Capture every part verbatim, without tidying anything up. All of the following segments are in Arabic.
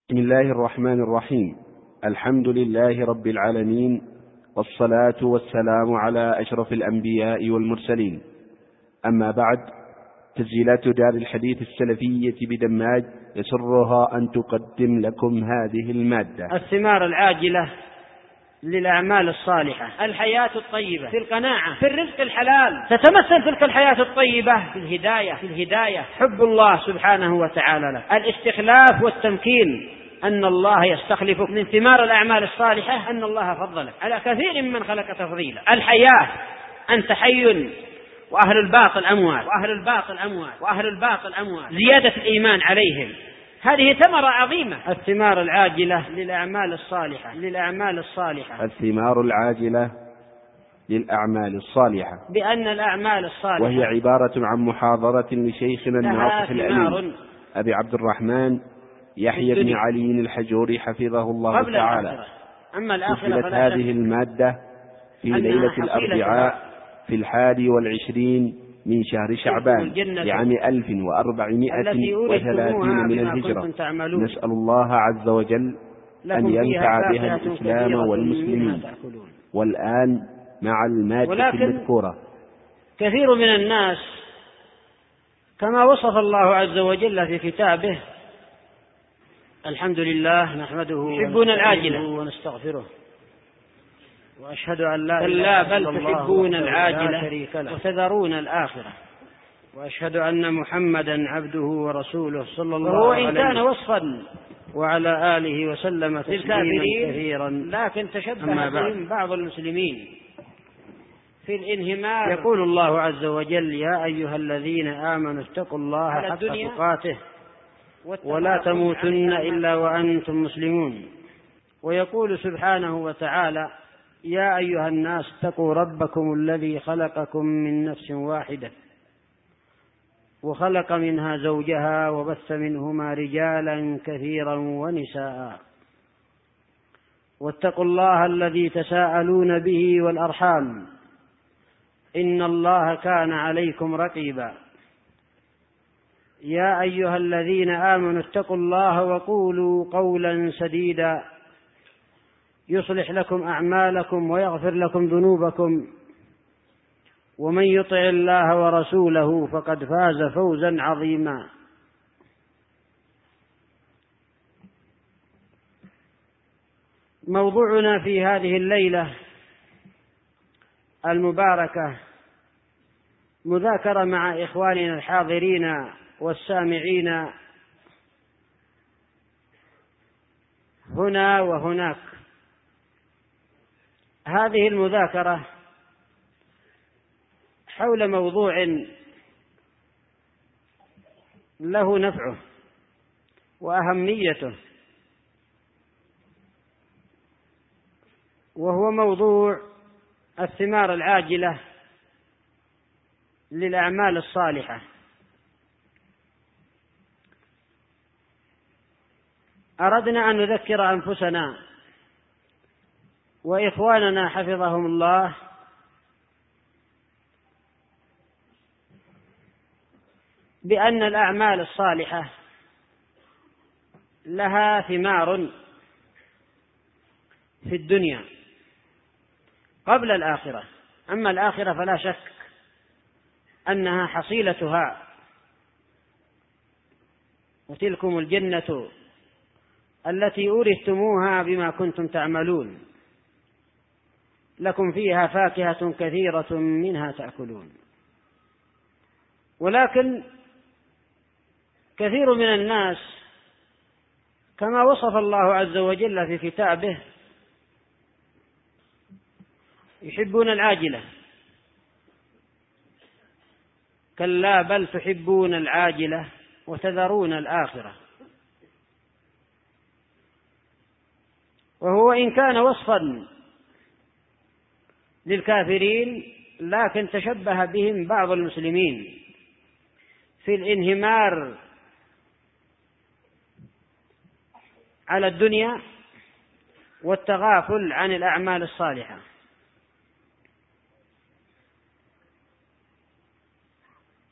بسم الله الرحمن الرحيم. الحمد لله رب العالمين، والصلاة والسلام على أشرف الأنبياء والمرسلين. أما بعد، تسجيلات دار الحديث السلفية بدماج يسرها أن تقدم لكم هذه المادة: الثمار العاجلة للأعمال الصالحة، الحياة الطيبة، في القناعة، في الرزق الحلال. تتمثل تلك الحياة الطيبة في الهداية في الهداية حب الله سبحانه وتعالى لك، الاستخلاف والتمكين، أن الله يستخلفك. من ثمار الأعمال الصالحة أن الله فضلك على كثير ممن خلق تفضيلا. الحياة، أنت حي وأهل الباطل أموات وأهل الباطل أموات وأهل الباطل أموات، زيادة الإيمان عليهم، هذه ثمرة عظيمة. الثمار العاجلة للأعمال الصالحة للأعمال الصالحة الثمار العاجلة للأعمال الصالحة، بأن الأعمال الصالحة، وهي عبارة عن محاضرة لشيخنا الناصح الأمين أبي عبد الرحمن يحيى بن علي الحجوري حفظه الله تعالى. أما الآخرة سجلت هذه المادة في ليلة الأربعاء في الحادي والعشرين من شهر شعبان لعام ألف وأربعمائة وثلاثين من الهجرة. نسأل الله عز وجل أن ينفع بها الإسلام والمسلمين. والآن مع المادة المذكورة. كثير من الناس كما وصف الله عز وجل في كتابه: الحمد لله نحمده يحبون العاجلة ونستغفره وأشهد أن لا إله إلا الله بل تحبون العاجلة وتذرون الآخرة وأشهد أن محمدا عبده ورسوله صلى الله عليه وسلم، وإن كان وصفا وعلى آله وسلم تسليما كثيرا، لكن تشبه بهم بعض المسلمين في الانهمار. يقول الله عز وجل: يا أيها الذين آمنوا اتقوا الله حق تقاته ولا تموتن إلا وأنتم مسلمون. ويقول سبحانه وتعالى: يا أيها الناس اتقوا ربكم الذي خلقكم من نفس واحدة وخلق منها زوجها وبث منهما رجالا كثيرا ونساء واتقوا الله الذي تساءلون به والأرحام إن الله كان عليكم رقيبا. يا أيها الذين آمنوا اتقوا الله وقولوا قولا سديدا يصلح لكم أعمالكم ويغفر لكم ذنوبكم ومن يطع الله ورسوله فقد فاز فوزا عظيما. موضوعنا في هذه الليلة المباركة مذاكرة مع إخواننا الحاضرين والسامعين هنا وهناك. هذه المذاكرة حول موضوع له نفعه وأهميته، وهو موضوع الثمار العاجلة للأعمال الصالحة. أردنا أن نذكر أنفسنا وإخواننا حفظهم الله بأن الأعمال الصالحة لها ثمار في الدنيا قبل الآخرة. أما الآخرة فلا شك أنها حصيلتها، وتلكم الجنة التي أورثتموها بما كنتم تعملون، لكم فيها فاكهة كثيرة منها تأكلون. ولكن كثير من الناس كما وصف الله عز وجل في كتابه يحبون العاجلة. كلا بل تحبون العاجلة وتذرون الآخرة. وهو إن كان وصفا للكافرين، لكن تشبه بهم بعض المسلمين في الانهمار على الدنيا والتغافل عن الأعمال الصالحة.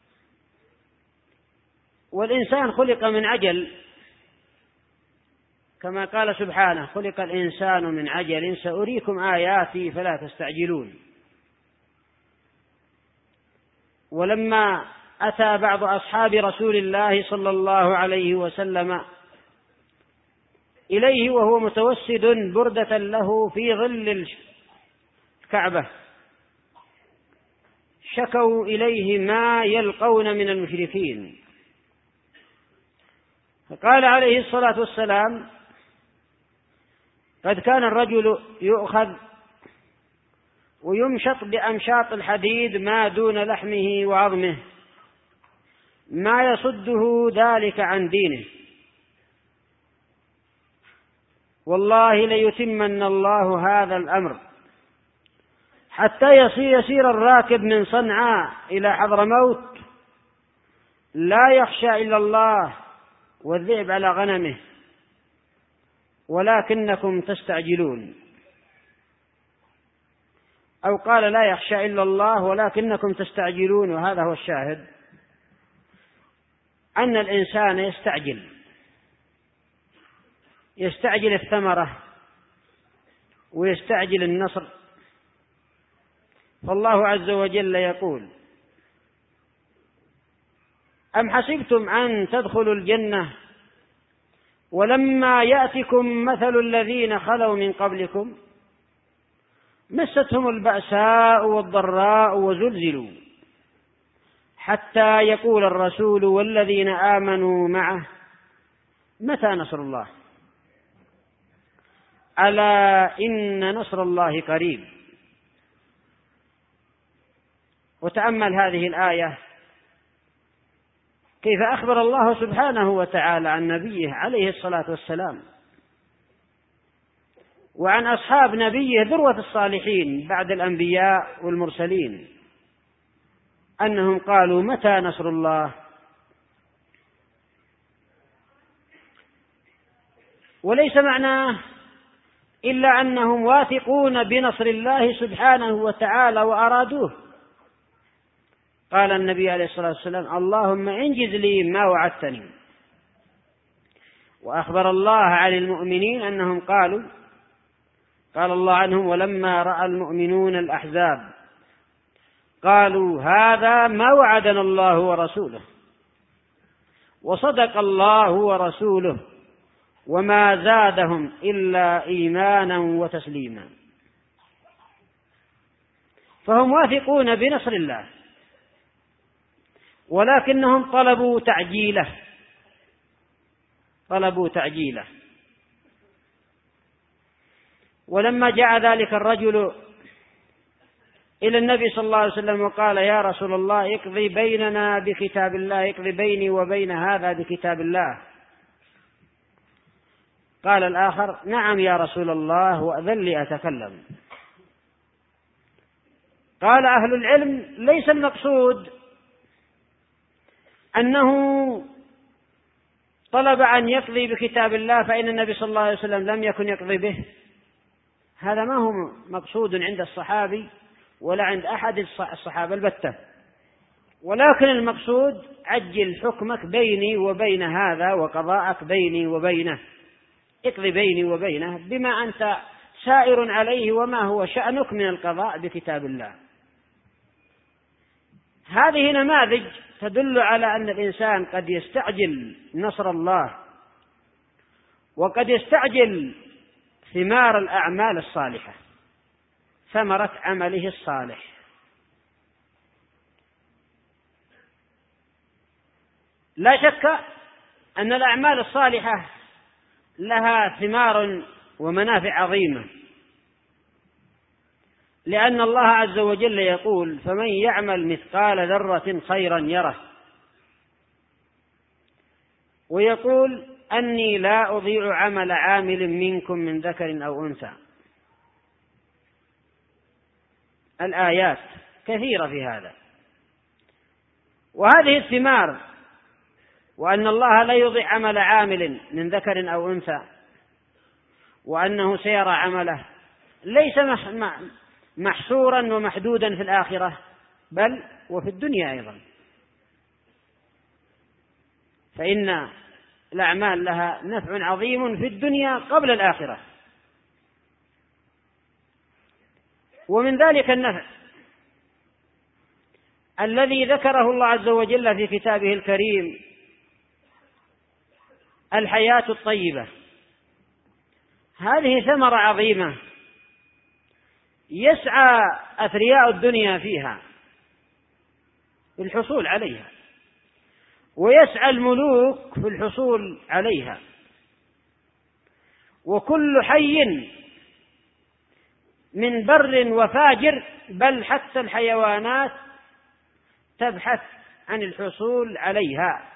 والإنسان خلق من عجل، كما قال سبحانه: خلق الإنسان من عجل سأريكم آياتي فلا تستعجلون. ولما أتى بعض أصحاب رسول الله صلى الله عليه وسلم إليه وهو متوسد بردة له في ظل الكعبة، شكوا إليه ما يلقون من المشركين، فقال عليه الصلاة والسلام: قد كان الرجل يؤخذ ويمشط بأمشاط الحديد ما دون لحمه وعظمه، ما يصده ذلك عن دينه، والله ليتمن الله هذا الأمر حتى يسير الراكب من صنعاء إلى حضرموت لا يخشى إلا الله والذئب على غنمه، ولكنكم تستعجلون. أو قال: لا يخشى إلا الله ولكنكم تستعجلون. وهذا هو الشاهد، أن الإنسان يستعجل يستعجل الثمرة ويستعجل النصر. فالله عز وجل يقول: أم حسبتم أن تدخلوا الجنة ولما يأتكم مثل الذين خلوا من قبلكم مستهم البأساء والضراء وزلزلوا حتى يقول الرسول والذين آمنوا معه متى نصر الله ألا إن نصر الله قريب. وتأمل هذه الآية كيف أخبر الله سبحانه وتعالى عن نبيه عليه الصلاة والسلام وعن أصحاب نبيه ذروة الصالحين بعد الأنبياء والمرسلين أنهم قالوا: متى نصر الله؟ وليس معناه إلا أنهم واثقون بنصر الله سبحانه وتعالى وأرادوه. قال النبي عليه الصلاة والسلام: اللهم انجز لي ما وعدتني. وأخبر الله عن المؤمنين أنهم قالوا قال الله عنهم: ولما رأى المؤمنون الأحزاب قالوا هذا ما وعدنا الله ورسوله وصدق الله ورسوله وما زادهم إلا إيمانا وتسليما. فهم واثقون بنصر الله، ولكنهم طلبوا تعجيله طلبوا تعجيله ولما جاء ذلك الرجل إلى النبي صلى الله عليه وسلم وقال: يا رسول الله اقضي بيننا بكتاب الله، اقضي بيني وبين هذا بكتاب الله، قال الآخر: نعم يا رسول الله وأذن لي أتكلم. قال أهل العلم: ليس المقصود أنه طلب أن يقضي بكتاب الله فإن النبي صلى الله عليه وسلم لم يكن يقضي به، هذا ما هو مقصود عند الصحابي ولا عند أحد الصحابة البتة، ولكن المقصود عجل حكمك بيني وبين هذا وقضاءك بيني وبينه، اقضي بيني وبينه بما أنت سائر عليه وما هو شأنك من القضاء بكتاب الله. هذه نماذج تدل على أن الإنسان قد يستعجل نصر الله وقد يستعجل ثمار الأعمال الصالحة، ثمرة عمله الصالح. لا شك أن الأعمال الصالحة لها ثمار ومنافع عظيمة، لأن الله عز وجل يقول: فمن يعمل مثقال ذرة خيرا يره، ويقول: أني لا أضيع عمل عامل منكم من ذكر أو أنثى. الآيات كثيرة في هذا. وهذه الثمار، وأن الله لا يضيع عمل عامل من ذكر أو أنثى، وأنه سيرى عمله، ليس محصورا ومحدودا في الآخرة بل وفي الدنيا أيضا. فإن الأعمال لها نفع عظيم في الدنيا قبل الآخرة. ومن ذلك النفع الذي ذكره الله عز وجل في كتابه الكريم الحياة الطيبة. هذه ثمرة عظيمة يسعى أثرياء الدنيا فيها بالحصول عليها، ويسعى الملوك في الحصول عليها، وكل حي من بر وفاجر، بل حتى الحيوانات تبحث عن الحصول عليها،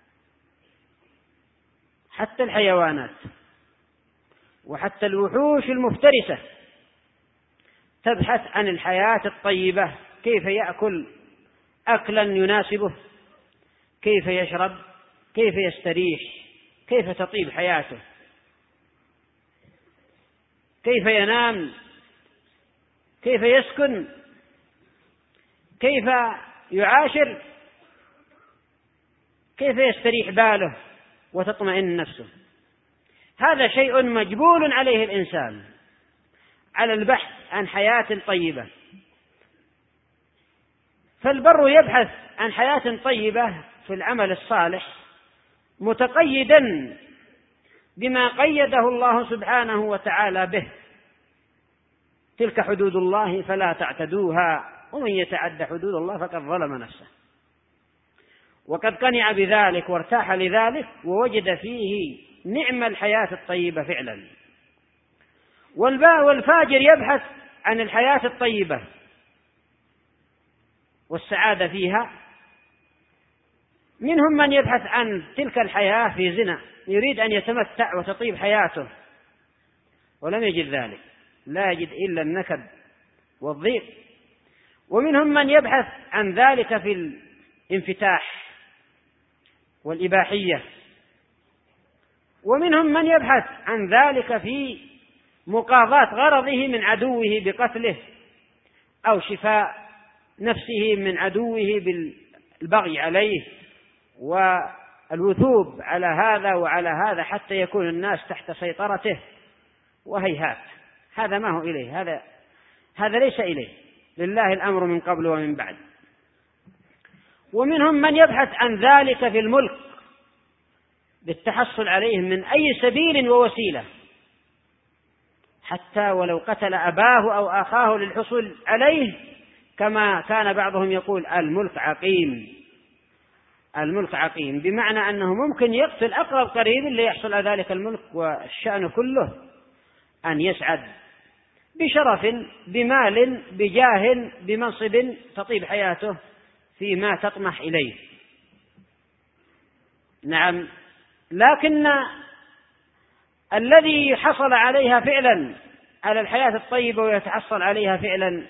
حتى الحيوانات وحتى الوحوش المفترسة تبحث عن الحياة الطيبة، كيف يأكل أكلا يناسبه، كيف يشرب، كيف يستريح، كيف تطيب حياته، كيف ينام، كيف يسكن، كيف يعاشر، كيف يستريح باله وتطمئن نفسه. هذا شيء مجبول عليه الإنسان، على البحث عن حياة طيبة. فالبر يبحث عن حياة طيبة في العمل الصالح، متقيدا بما قيده الله سبحانه وتعالى به: تلك حدود الله فلا تعتدوها، ومن يتعد حدود الله فقد ظلم نفسه. وقد قنع بذلك وارتاح لذلك ووجد فيه نعم الحياة الطيبة فعلا. والفاجر يبحث عن الحياة الطيبة والسعادة فيها. منهم من يبحث عن تلك الحياة في زنا، يريد أن يتمتع وتطيب حياته ولم يجد ذلك، لا يجد إلا النكد والضيق. ومنهم من يبحث عن ذلك في الانفتاح والإباحية. ومنهم من يبحث عن ذلك في مقاضاة غرضه من عدوه بقتله، أو شفاء نفسه من عدوه بالبغي عليه والوثوب على هذا وعلى هذا حتى يكون الناس تحت سيطرته. وهيهات، هذا ما هو إليه، هذا هذا ليس إليه، لله الأمر من قبل ومن بعد. ومنهم من يبحث عن ذلك في الملك بالتحصل عليه من أي سبيل ووسيلة، حتى ولو قتل أباه أو أخاه للحصول عليه، كما كان بعضهم يقول الملك عقيم. الملك عقيم بمعنى أنه ممكن يقتل أقرب قريب ليحصل على ذلك الملك، والشأن كله أن يسعد بشرف، بمال، بجاه، بمنصب، تطيب حياته فيما تطمح إليه. نعم، لكن الذي حصل عليها فعلا، على الحياة الطيبة ويتحصل عليها فعلا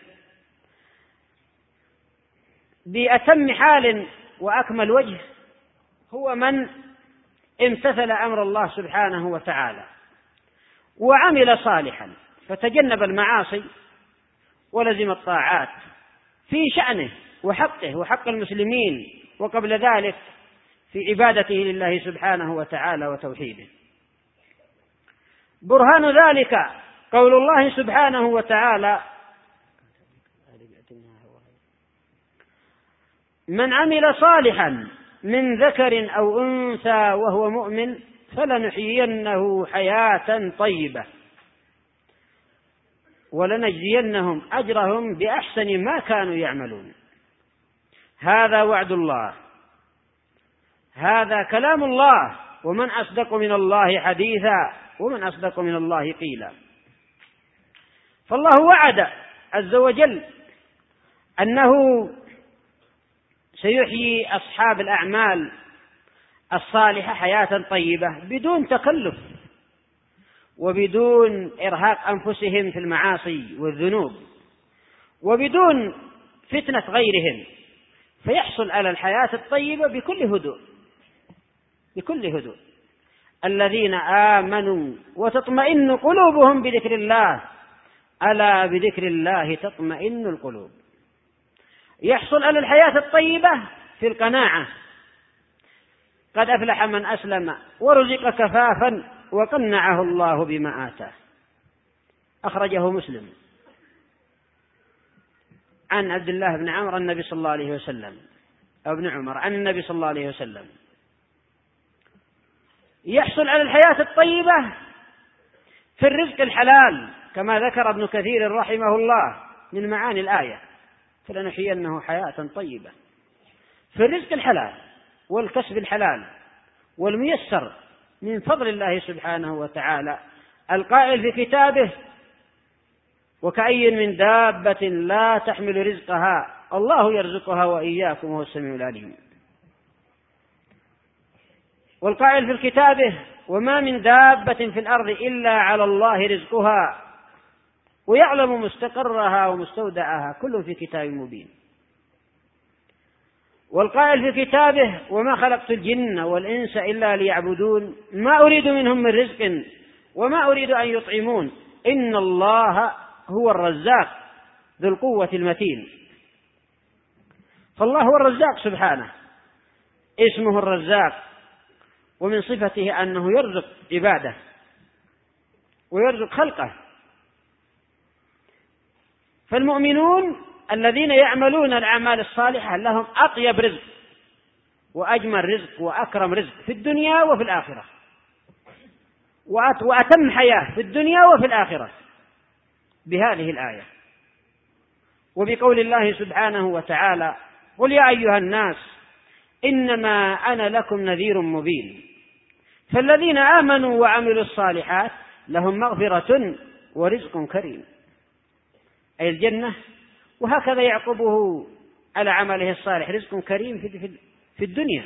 بأتم حال وأكمل وجه، هو من امتثل أمر الله سبحانه وتعالى وعمل صالحا، فتجنب المعاصي ولزم الطاعات في شأنه وحقه وحق المسلمين، وقبل ذلك في عبادته لله سبحانه وتعالى وتوحيده. برهان ذلك قول الله سبحانه وتعالى: من عمل صالحا من ذكر أو أنثى وهو مؤمن فلنحيينه حياة طيبة ولنجزينهم أجرهم بأحسن ما كانوا يعملون. هذا وعد الله، هذا كلام الله، ومن أصدق من الله حديثا ومن أصدق من الله قيلا. فالله وعد عز وجل أنه سيحيي أصحاب الأعمال الصالحة حياة طيبة بدون تكلف وبدون إرهاق أنفسهم في المعاصي والذنوب وبدون فتنة غيرهم، فيحصل على الحياة الطيبة بكل هدوء بكل هدوء. الذين آمنوا وتطمئن قلوبهم بذكر الله، ألا بذكر الله تطمئن القلوب. يحصل على الحياة الطيبة في القناعة قد أفلح من أسلم ورزق كفافا وقنعه الله بما آتاه. أخرجه مسلم عن عبد الله بن عمرو النبي صلى الله عليه وسلم أو ابن عمر عن النبي صلى الله عليه وسلم: يحصل على الحياة الطيبة في الرزق الحلال، كما ذكر ابن كثير رحمه الله من معاني الآية: فلنحيينه حياة طيبة، في الرزق الحلال والكسب الحلال والميسر من فضل الله سبحانه وتعالى، القائل في كتابه: وكأي من دابة لا تحمل رزقها الله يرزقها وإياكم وهو السميع العليم. والقائل في كتابه: وما من دابة في الأرض إلا على الله رزقها ويعلم مستقرها ومستودعها كل في كتاب مبين. والقائل في كتابه: وما خلقت الجن والإنس إلا ليعبدون ما أريد منهم من رزق وما أريد أن يطعمون إن الله هو الرزاق ذو القوة المتين. فالله هو الرزاق سبحانه، اسمه الرزاق، ومن صفته أنه يرزق عباده ويرزق خلقه. فالمؤمنون الذين يعملون الأعمال الصالحة لهم أطيب رزق وأجمل رزق وأكرم رزق في الدنيا وفي الآخرة، وأتم حياة في الدنيا وفي الآخرة بهذه الآية، وبقول الله سبحانه وتعالى: قل يا أيها الناس إنما أنا لكم نذير مبين. فالذين آمنوا وعملوا الصالحات لهم مغفرة ورزق كريم، أي الجنة، وهكذا يعقبه على عمله الصالح رزق كريم في الدنيا،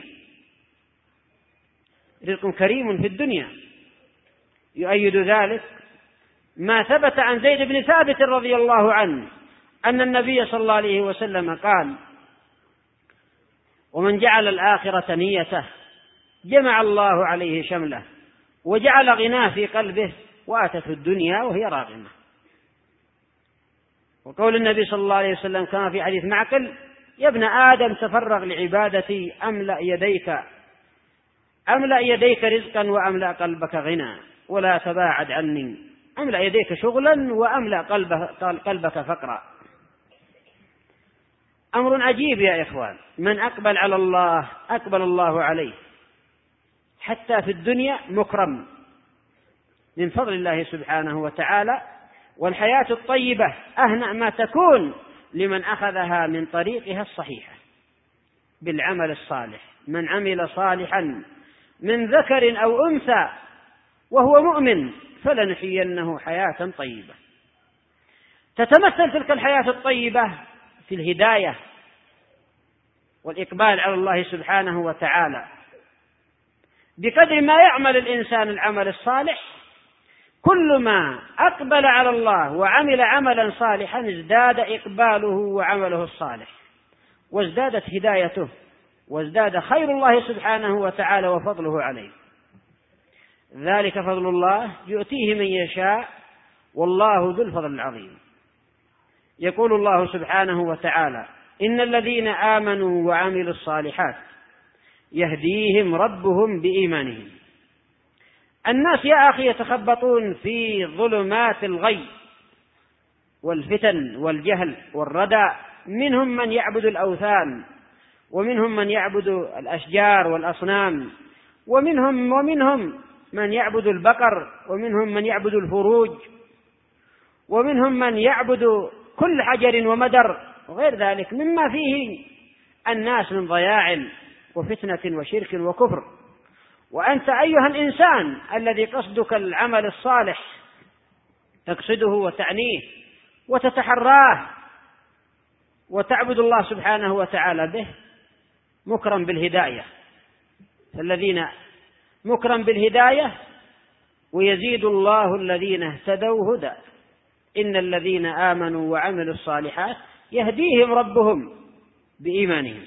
رزق كريم في الدنيا. يؤيد ذلك ما ثبت عن زيد بن ثابت رضي الله عنه أن النبي صلى الله عليه وسلم قال: ومن جعل الآخرة نيته جمع الله عليه شمله وجعل غناه في قلبه وآتته الدنيا وهي راغمة. وقول النبي صلى الله عليه وسلم كما في حديث معقل: يا ابن آدم تفرغ لعبادتي أملأ يديك أملأ يديك رزقا وأملأ قلبك غنى ولا تباعد عني، أملأ يديك شغلا وأملأ قلبك فقرا. أمر عجيب يا إخوان، من أقبل على الله أقبل الله عليه، حتى في الدنيا مكرم من فضل الله سبحانه وتعالى. والحياة الطيبة أهنأ ما تكون لمن أخذها من طريقها الصحيحة بالعمل الصالح. من عمل صالحا من ذكر أو أنثى وهو مؤمن فلنحيينه حياة طيبة. تتمثل تلك الحياة الطيبة في الهداية والإقبال على الله سبحانه وتعالى. بقدر ما يعمل الإنسان العمل الصالح، كل ما أقبل على الله وعمل عملا صالحا ازداد إقباله وعمله الصالح، وازدادت هدايته، وازداد خير الله سبحانه وتعالى وفضله عليه. ذلك فضل الله يؤتيه من يشاء والله ذو الفضل العظيم. يقول الله سبحانه وتعالى: إن الذين آمنوا وعملوا الصالحات يهديهم ربهم بإيمانهم. الناس يا أخي يتخبطون في ظلمات الغي والفتن والجهل والردى، منهم من يعبد الأوثان، ومنهم من يعبد الأشجار والأصنام، ومنهم ومنهم من يعبد البقر، ومنهم من يعبد الفروج، ومنهم من يعبد كل حجر ومدر وغير ذلك مما فيه الناس من ضياع وفتنة وشرك وكفر. وأنت أيها الإنسان الذي قصدك العمل الصالح تقصده وتعنيه وتتحراه وتعبد الله سبحانه وتعالى به، مكرم بالهداية. فالذين مكرم بالهداية، ويزيد الله الذين اهتدوا هدى. إن الذين آمنوا وعملوا الصالحات يهديهم ربهم بإيمانهم،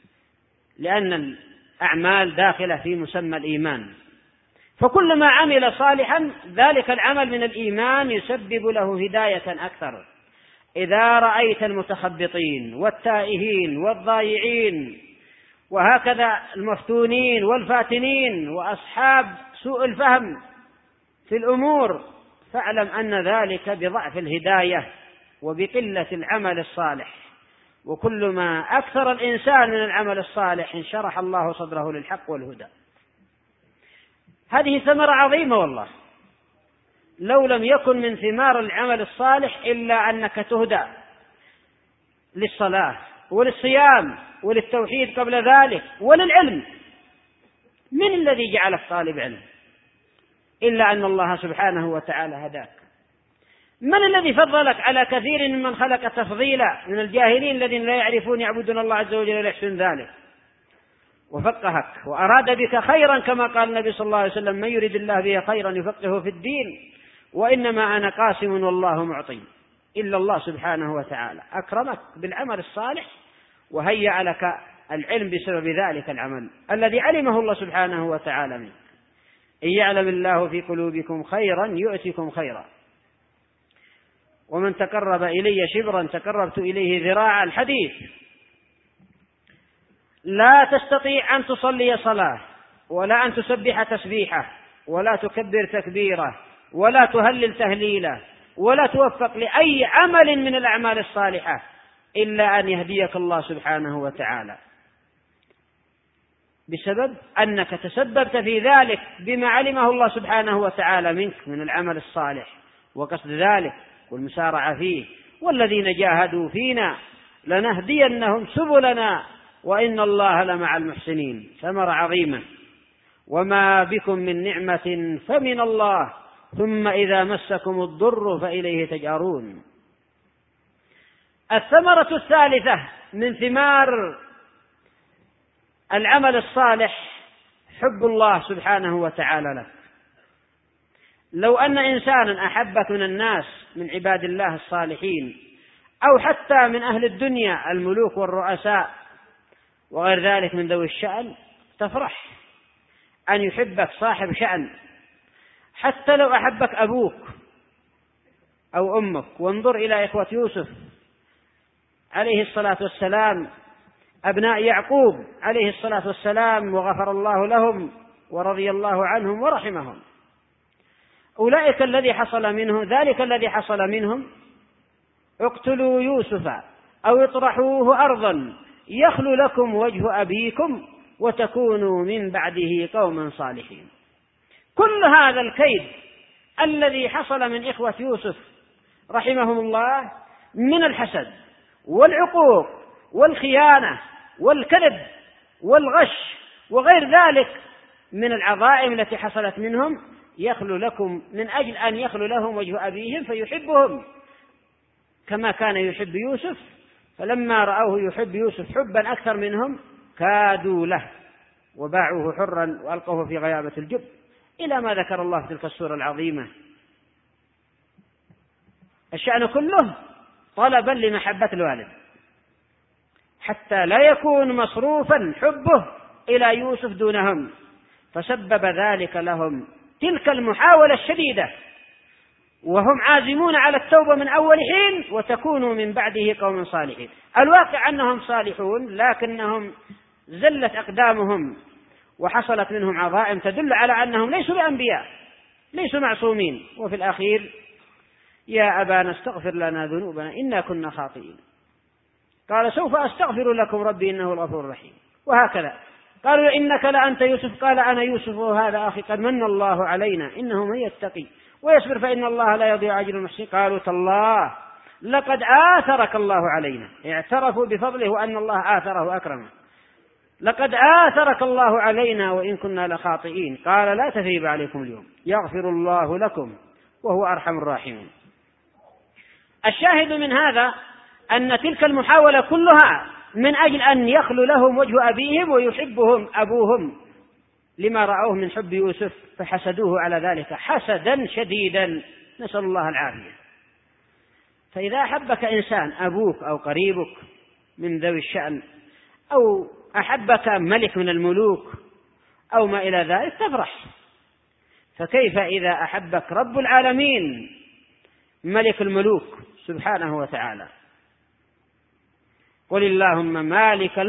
لأن الأعمال داخلة في مسمى الإيمان. فكل ما عمل صالحا ذلك العمل من الإيمان يسبب له هداية أكثر. إذا رأيت المتخبطين والتائهين والضايعين وهكذا المفتونين والفاتنين وأصحاب سوء الفهم في الأمور، فاعلم أن ذلك بضعف الهداية وبقلة العمل الصالح. وكل ما أكثر الإنسان من العمل الصالح انشرح الله صدره للحق والهدى. هذه ثمرة عظيمة والله، لو لم يكن من ثمار العمل الصالح إلا أنك تهدى للصلاة وللصيام وللتوحيد قبل ذلك وللعلم. من الذي جعلك طالب علم إلا أن الله سبحانه وتعالى هداك؟ من الذي فضلك على كثير ممن خلق تفضيلا من الجاهلين الذين لا يعرفون يعبدون الله عز وجل ليحسن ذلك، وفقهك وأراد بك خيرا كما قال النبي صلى الله عليه وسلم: من يريد الله به خيرا يفقهه في الدين، وإنما أنا قاسم والله معطي. إلا الله سبحانه وتعالى أكرمك بالعمل الصالح وهيأ لك العلم بسبب ذلك العمل الذي علمه الله سبحانه وتعالى منك. إن يعلم الله في قلوبكم خيرا يؤتكم خيرا، ومن تقرب إلي شبرا تقربت إليه ذراعا. الحديث: لا تستطيع أن تصلي صلاة ولا أن تسبح تسبيحة ولا تكبر تكبيرة ولا تهلل تهليلة ولا توفق لأي عمل من الأعمال الصالحة إلا أن يهديك الله سبحانه وتعالى، بسبب أنك تسببت في ذلك بما علمه الله سبحانه وتعالى منك من العمل الصالح وقصد ذلك والمسارعة فيه. والذين جاهدوا فينا لنهدينهم سبلنا وإن الله لمع المحسنين. ثمرة عظيمة. وما بكم من نعمة فمن الله ثم إذا مسكم الضر فإليه تجأرون. الثمرة الثالثة من ثمار العمل الصالح حب الله سبحانه وتعالى لك. لو أن إنسانا أحبك من الناس من عباد الله الصالحين أو حتى من أهل الدنيا الملوك والرؤساء وغير ذلك من ذوي الشأن، تفرح أن يحبك صاحب شأن. حتى لو أحبك أبوك أو أمك. وانظر إلى إخوة يوسف عليه الصلاة والسلام، أبناء يعقوب عليه الصلاة والسلام، وغفر الله لهم ورضي الله عنهم ورحمهم. أولئك الذي حصل منه ذلك الذي حصل منهم: اقتلوا يوسف أو اطرحوه أرضا يخل لكم وجه أبيكم وتكونوا من بعده قوما صالحين. كل هذا الكيد الذي حصل من إخوة يوسف رحمهم الله من الحسد والعقوق والخيانة والكذب والغش وغير ذلك من العظائم التي حصلت منهم، يخلو لكم من أجل أن يخلو لهم وجه أبيهم فيحبهم كما كان يحب يوسف. فلما رأوه يحب يوسف حبا أكثر منهم كادوا له وباعوه حرا وألقوه في غيابة الجب، إلى ما ذكر الله في تلك السورة العظيمة. الشأن كله طلبا لمحبة الوالد حتى لا يكون مصروفا حبه إلى يوسف دونهم، فسبب ذلك لهم تلك المحاولة الشديدة وهم عازمون على التوبة من أول حين وتكونوا من بعده قوم صالحين. الواقع أنهم صالحون لكنهم زلت أقدامهم وحصلت منهم عظائم تدل على أنهم ليسوا بأنبياء، ليسوا معصومين. وفي الأخير: يا أبانا استغفر لنا ذنوبنا إنا كنا خاطئين. قال: سوف أستغفر لكم ربي إنه الغفور الرحيم. وهكذا قالوا: إنك لأنت يوسف؟ قال: أنا يوسف وهذا أخي قد من الله علينا إنه من يتقي ويصبر فإن الله لا يضيع أجر المحسنين. قالوا: تالله لقد آثرك الله علينا. اعترفوا بفضله وأن الله آثره وأكرمه. لقد آثرك الله علينا وإن كنا لخاطئين. قال: لا تثريب عليكم اليوم يغفر الله لكم وهو أرحم الراحمين. الشاهد من هذا أن تلك المحاولة كلها من أجل أن يخلو لهم وجه أبيهم ويحبهم أبوهم لما رأوه من حب يوسف، فحسدوه على ذلك حسدا شديدا، نسأل الله العافية. فإذا أحبك إنسان أبوك أو قريبك من ذوي الشأن أو أحبك ملك من الملوك أو ما إلى ذلك تفرح، فكيف إذا أحبك رب العالمين ملك الملوك سبحانه وتعالى؟ قل اللهم مالك الملك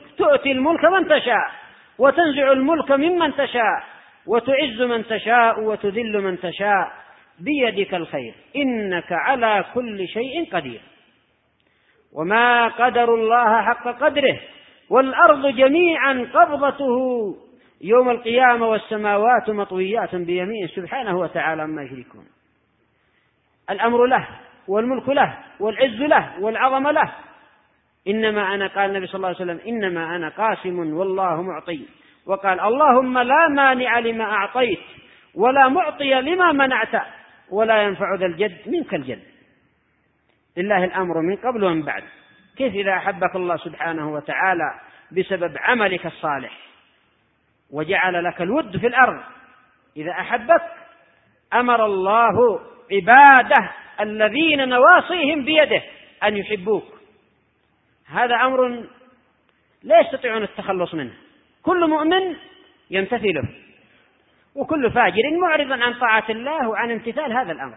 تؤتي الملك من تشاء وتنزع الملك ممن تشاء وتعز من تشاء وتذل من تشاء بيدك الخير إنك على كل شيء قدير. وما قدر الله حق قدره والأرض جميعا قبضته يوم القيامة والسماوات مطويات بيمينه سبحانه وتعالى عما يشركون. الأمر له والملك له والعز له والعظمة له. إنما أنا، قال النبي صلى الله عليه وسلم إنما أنا قاسم والله معطي، وقال اللهم لا مانع لما أعطيت ولا معطي لما منعت ولا ينفع ذا الجد منك الجد. لله الأمر من قبل ومن بعد. كيف إذا أحبك الله سبحانه وتعالى بسبب عملك الصالح وجعل لك الود في الأرض؟ إذا أحبك أمر الله عباده الذين نواصيهم بيده أن يحبوك. هذا أمر لا يستطيعون التخلص منه. كل مؤمن يمتثله وكل فاجر معرض عن طاعة الله وعن امتثال هذا الأمر.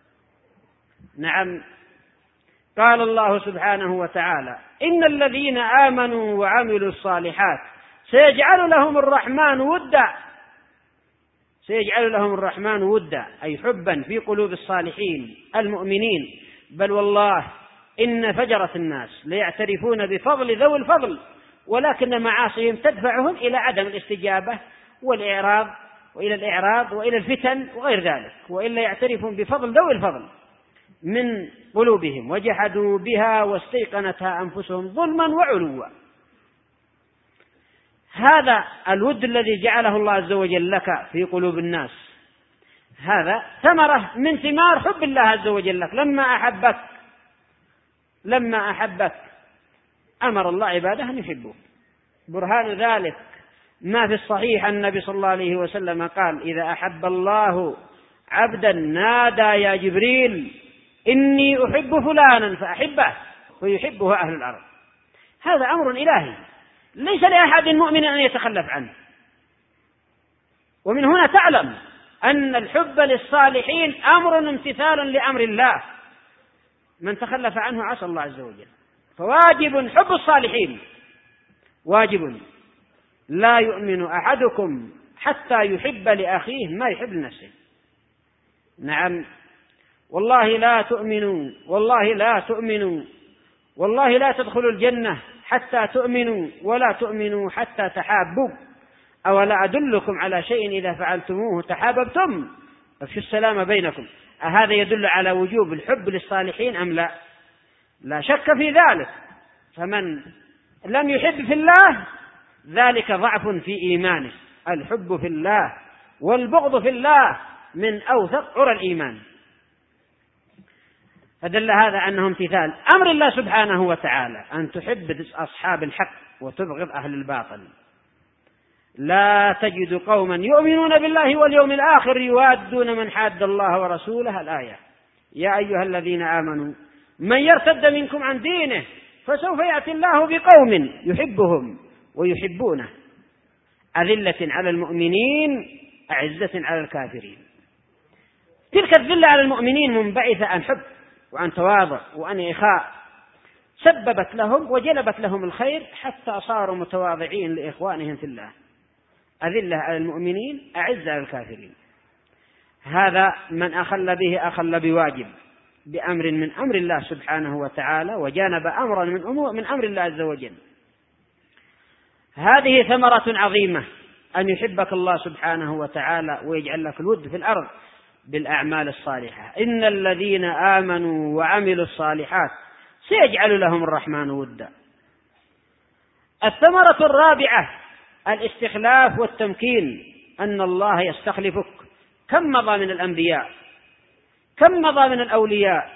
نعم، قال الله سبحانه وتعالى إن الذين آمنوا وعملوا الصالحات سيجعل لهم الرحمن ودا. سيجعل لهم الرحمن ودا أي حبا في قلوب الصالحين المؤمنين. بل والله إن فجرة الناس ليعترفون بفضل ذوي الفضل، ولكن معاصيهم تدفعهم إلى عدم الاستجابة والإعراض وإلى الإعراض وإلى الفتن وغير ذلك، وإلا يعترفون بفضل ذوي الفضل من قلوبهم وجحدوا بها واستيقنتها أنفسهم ظلما وعلوا. هذا الود الذي جعله الله عز وجل لك في قلوب الناس هذا ثمرة من ثمار حب الله عز وجل لك. لما أحبك لما أحبك أمر الله عباده أن يحبوه. برهان ذلك ما في الصحيح النبي صلى الله عليه وسلم قال إذا أحب الله عبدا نادى يا جبريل إني أحب فلانا فأحبه ويحبه أهل الأرض. هذا أمر إلهي ليس لأحد مؤمن أن يتخلف عنه. ومن هنا تعلم أن الحب للصالحين أمر امتثال لأمر الله. من تخلف عنه عصى الله عز وجل. فواجب حب الصالحين، واجب. لا يؤمن أحدكم حتى يحب لأخيه ما يحب لنفسه. نعم، والله لا تؤمنوا والله لا تؤمنوا والله لا تدخلوا الجنة حتى تؤمنوا ولا تؤمنوا حتى تحابوا أولا أدلكم على شيء إذا فعلتموه تحاببتم فافشوا السلام بينكم. أهذا يدل على وجوب الحب للصالحين أم لا؟ لا شك في ذلك. فمن لم يحب في الله ذلك ضعف في إيمانه. الحب في الله والبغض في الله من أوثق عرى الإيمان. فدل هذا أنه امتثال أمر الله سبحانه وتعالى أن تحب أصحاب الحق وتبغض أهل الباطل. لا تجد قوما يؤمنون بالله واليوم الآخر يوادون من حاد الله ورسوله. الآية يا أيها الذين آمنوا من يرتد منكم عن دينه فسوف يأتي الله بقوم يحبهم ويحبونه أذلة على المؤمنين أعزة على الكافرين. تلك الذلة على المؤمنين منبعثة عن حب وعن تواضع وعن إخاء سببت لهم وجلبت لهم الخير حتى صاروا متواضعين لإخوانهم في الله. أذلة على المؤمنين أعزة على الكافرين. هذا من أخل به أخل بواجب بأمر من أمر الله سبحانه وتعالى وجانب أمرا من أمور من أمر الله عز وجل. هذه ثمرة عظيمة أن يحبك الله سبحانه وتعالى ويجعل لك الود في الأرض بالأعمال الصالحة. إن الذين آمنوا وعملوا الصالحات سيجعل لهم الرحمن ودا. الثمرة الرابعة الاستخلاف والتمكين، أن الله يستخلفك. كم مضى من الأنبياء، كم مضى من الأولياء،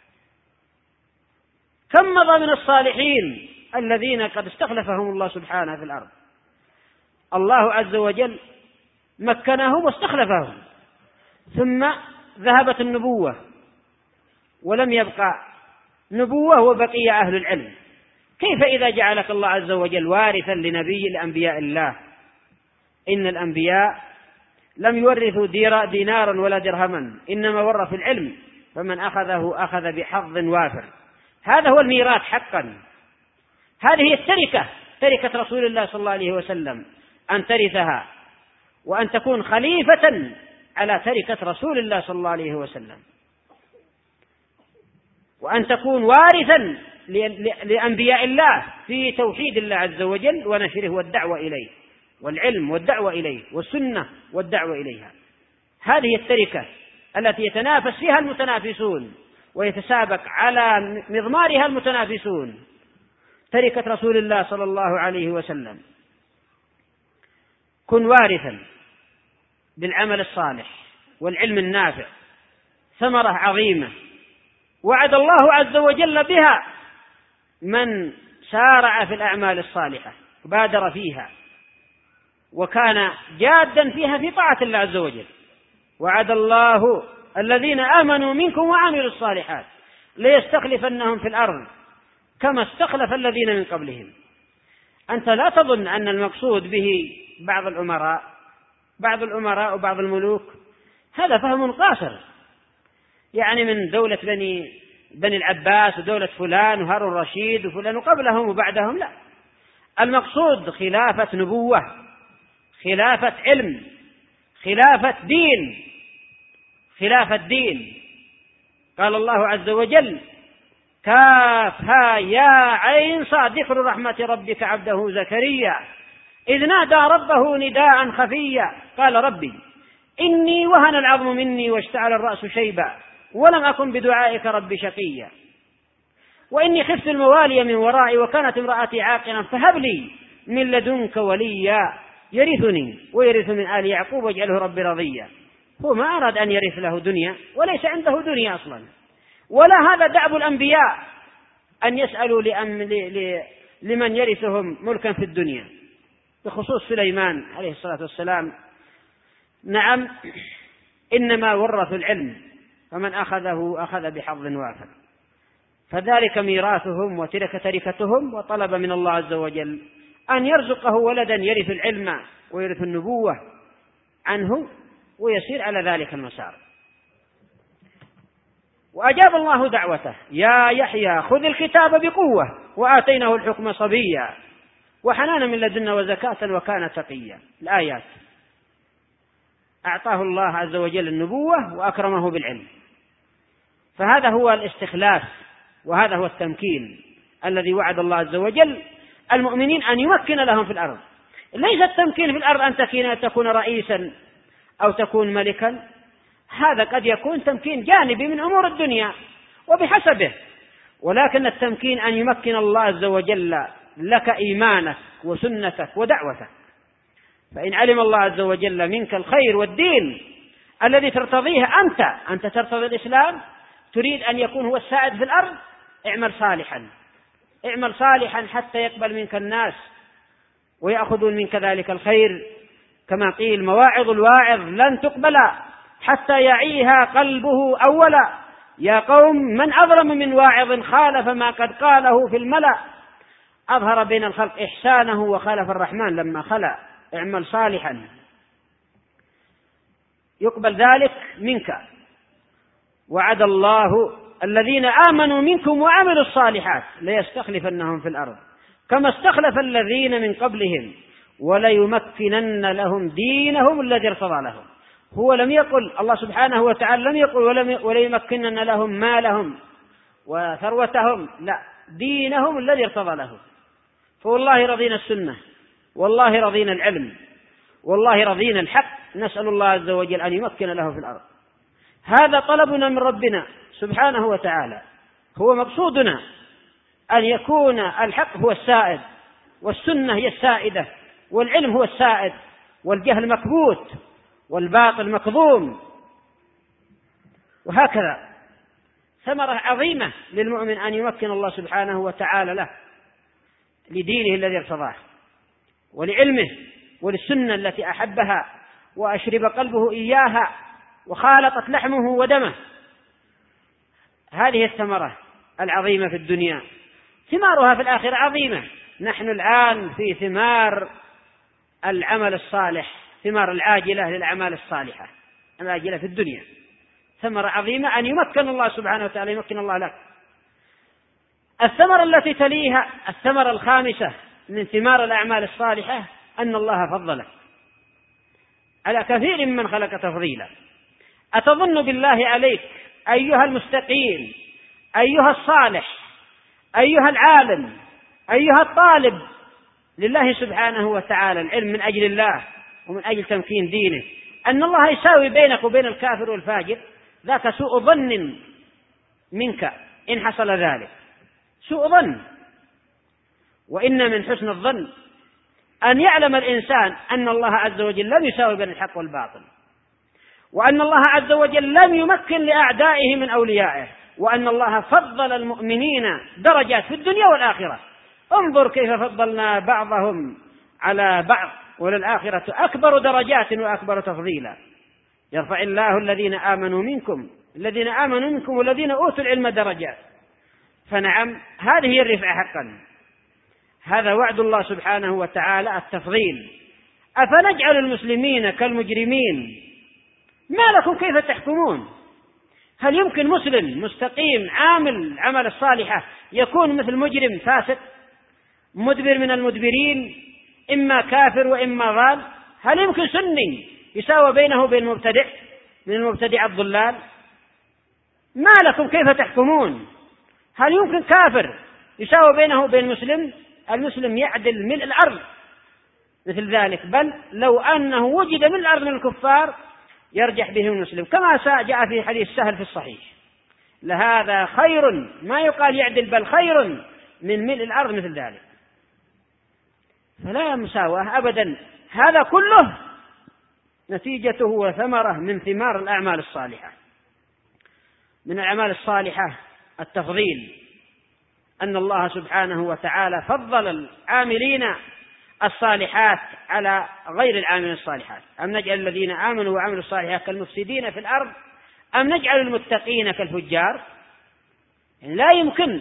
كم مضى من الصالحين الذين قد استخلفهم الله سبحانه في الأرض. الله عز وجل مكنهم واستخلفهم ثم ذهبت النبوة ولم يبقى نبوة وبقي أهل العلم. كيف إذا جعلك الله عز وجل وارثا لنبي الأنبياء الله؟ إن الأنبياء لم يورثوا دينارا ولا درهما، إنما ورثوا العلم، فمن أخذه أخذ بحظ وافر. هذا هو الميراث حقا. هذه التركة تركة رسول الله صلى الله عليه وسلم أن ترثها وأن تكون خليفة على تركة رسول الله صلى الله عليه وسلم، وأن تكون وارثا لأنبياء الله في توحيد الله عز وجل ونشره والدعوة إليه، والعلم والدعوة إليه، والسنة والدعوة إليها. هذه التركة التي يتنافس فيها المتنافسون ويتسابق على مضمارها المتنافسون، تركة رسول الله صلى الله عليه وسلم. كن وارثا بالعمل الصالح والعلم النافع، ثمرة عظيمة وعد الله عز وجل بها من سارع في الأعمال الصالحة وبادر فيها وكان جادا فيها في طاعة الله عز وجل. وعد الله الذين آمنوا منكم وعملوا الصالحات ليستخلفنهم في الأرض كما استخلف الذين من قبلهم. أنت لا تظن أن المقصود به بعض الأمراء بعض الأمراء وبعض الملوك، هذا فهم قاصر، يعني من دولة بني بني العباس ودولة فلان وهارون الرشيد وفلان وقبلهم وبعدهم، لا، المقصود خلافة نبوة، خلافة علم، خلافة دين، خلافة دين. قال الله عز وجل: كافها يا عين صاد ذكر رحمة ربك عبده زكريا إذ نادى ربه نداء خفيا قال ربي إني وهن العظم مني واشتعل الرأس شيبا ولم أكن بدعائك ربي شقيا وإني خفت الموالي من ورائي وكانت امرأتي عاقرا فهب لي من لدنك وليا يرثني ويرث من آل يعقوب واجعله ربي رضيا. هو ما أراد أن يرث له دنيا وليس عنده دنيا أصلا، ولا هذا دأب الأنبياء أن يسألوا لأم ل... لمن يرثهم ملكا في الدنيا، بخصوص سليمان عليه الصلاة والسلام. نعم، إنما ورثوا العلم فمن أخذه أخذ بحظ وافر، فذلك ميراثهم وتلك تركتهم، وطلب من الله عز وجل أن يرزقه ولدا يرث العلم ويرث النبوة عنه ويسير على ذلك المسار. وأجاب الله دعوته: يا يحيى خذ الكتاب بقوة وآتيناه الحكم صبيا وحنانا من لدنا وزكاة وكان تقيا. الآيات أعطاه الله عز وجل النبوة وأكرمه بالعلم، فهذا هو الاستخلاف وهذا هو التمكين الذي وعد الله عز وجل المؤمنين أن يمكن لهم في الأرض. ليس التمكين في الأرض أن تكون رئيسا أو تكون ملكا، هذا قد يكون تمكين جانبي من أمور الدنيا وبحسبه، ولكن التمكين أن يمكن الله عز وجل لك إيمانك وسنتك ودعوتك. فإن علم الله عز وجل منك الخير والدين الذي ترتضيه أنت أنت ترتضي الإسلام، تريد أن يكون هو السائد في الأرض، اعمل صالحا اعمل صالحا حتى يقبل منك الناس ويأخذون منك ذلك الخير. كما قيل: مواعظ الواعظ لن تقبل حتى يعيها قلبه أولا. يا قوم من أظلم من واعظ خالف ما قد قاله في الملأ أظهر بين الخلق إحسانه وخالف الرحمن لما خلى. اعمل صالحا يقبل ذلك منك. وعد الله الذين آمنوا منكم وعملوا الصالحات ليستخلفنهم في الأرض كما استخلف الذين من قبلهم وليمكنن لهم دينهم الذي ارتضى لهم. هو لم يقل، الله سبحانه وتعالى لم يقل وليمكنن لهم مالهم وثروتهم، لا، دينهم الذي ارتضى لهم. فوالله رضينا السنة، والله رضينا العلم، والله رضينا الحق، نسأل الله عز وجل أن يمكن له في الأرض. هذا طلبنا من ربنا سبحانه وتعالى، هو مقصودنا أن يكون الحق هو السائد والسنة هي السائدة والعلم هو السائد والجهل مكبوت والباطل مكظوم، وهكذا. ثمرة عظيمة للمؤمن أن يمكن الله سبحانه وتعالى له لدينه الذي ارتضاه ولعلمه وللسنة التي أحبها وأشرب قلبه إياها وخالطت لحمه ودمه. هذه الثمرة العظيمة في الدنيا، ثمارها في الآخرة عظيمة. نحن الآن في ثمار العمل الصالح، ثمار العاجلة للأعمال الصالحة العاجلة في الدنيا، ثمرة عظيمة أن يمكن الله سبحانه وتعالى يمكن الله لك. الثمرة التي تليها الثمرة الخامسة من ثمار الأعمال الصالحة أن الله فضلك على كثير ممن خلق تفضيلا. أتظن بالله عليك أيها المستقيم، أيها الصالح، أيها العالم، أيها الطالب لله سبحانه وتعالى العلم من أجل الله ومن أجل تمكين دينه، أن الله يساوي بينك وبين الكافر والفاجر؟ ذاك سوء ظن منك إن حصل ذلك، سوء ظن. وإن من حسن الظن أن يعلم الإنسان أن الله عز وجل لم يساوي بين الحق والباطل، وأن الله عز وجل لم يمكن لأعدائه من أوليائه، وأن الله فضل المؤمنين درجات في الدنيا والآخرة. انظر كيف فضلنا بعضهم على بعض، وللآخرة أكبر درجات وأكبر تفضيلا. يرفع الله الذين آمنوا منكم الذين آمنوا منكم والذين أوتوا العلم درجات. فنعم، هذه هي الرفعة حقا، هذا وعد الله سبحانه وتعالى التفضيل. أفنجعل المسلمين كالمجرمين؟ ما لكم كيف تحكمون؟ هل يمكن مسلم مستقيم عامل عمل الصالحة يكون مثل مجرم فاسق مدبر من المدبرين، إما كافر وإما ضال؟ هل يمكن سني يساوي بينه وبين المبتدع من المبتدع الضلال؟ ما لكم كيف تحكمون؟ هل يمكن كافر يساوي بينه وبين المسلم؟ المسلم يعدل ملء الأرض مثل ذلك، بل لو أنه وجد من الأرض من الكفار يرجح بهم المسلم، كما جاء في حديث سهل في الصحيح: لهذا خير، ما يقال يعدل بل خير من ملء الأرض مثل ذلك. فلا مساواة أبدا، هذا كله نتيجته وثمرة من ثمار الأعمال الصالحة. من الأعمال الصالحة التفضيل، أن الله سبحانه وتعالى فضل العاملين الصالحات على غير العاملين الصالحات. أم نجعل الذين آمنوا وعملوا الصالحات كالمفسدين في الأرض أم نجعل المتقين كالفجار؟ يعني لا يمكن،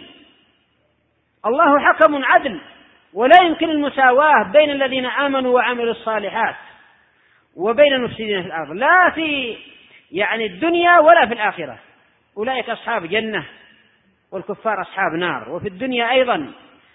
الله حكم عدل، ولا يمكن المساواة بين الذين آمنوا وعملوا الصالحات وبين المفسدين في الأرض، لا في يعني الدنيا ولا في الآخرة. أولئك أصحاب جنة والكفار أصحاب نار. وفي الدنيا أيضا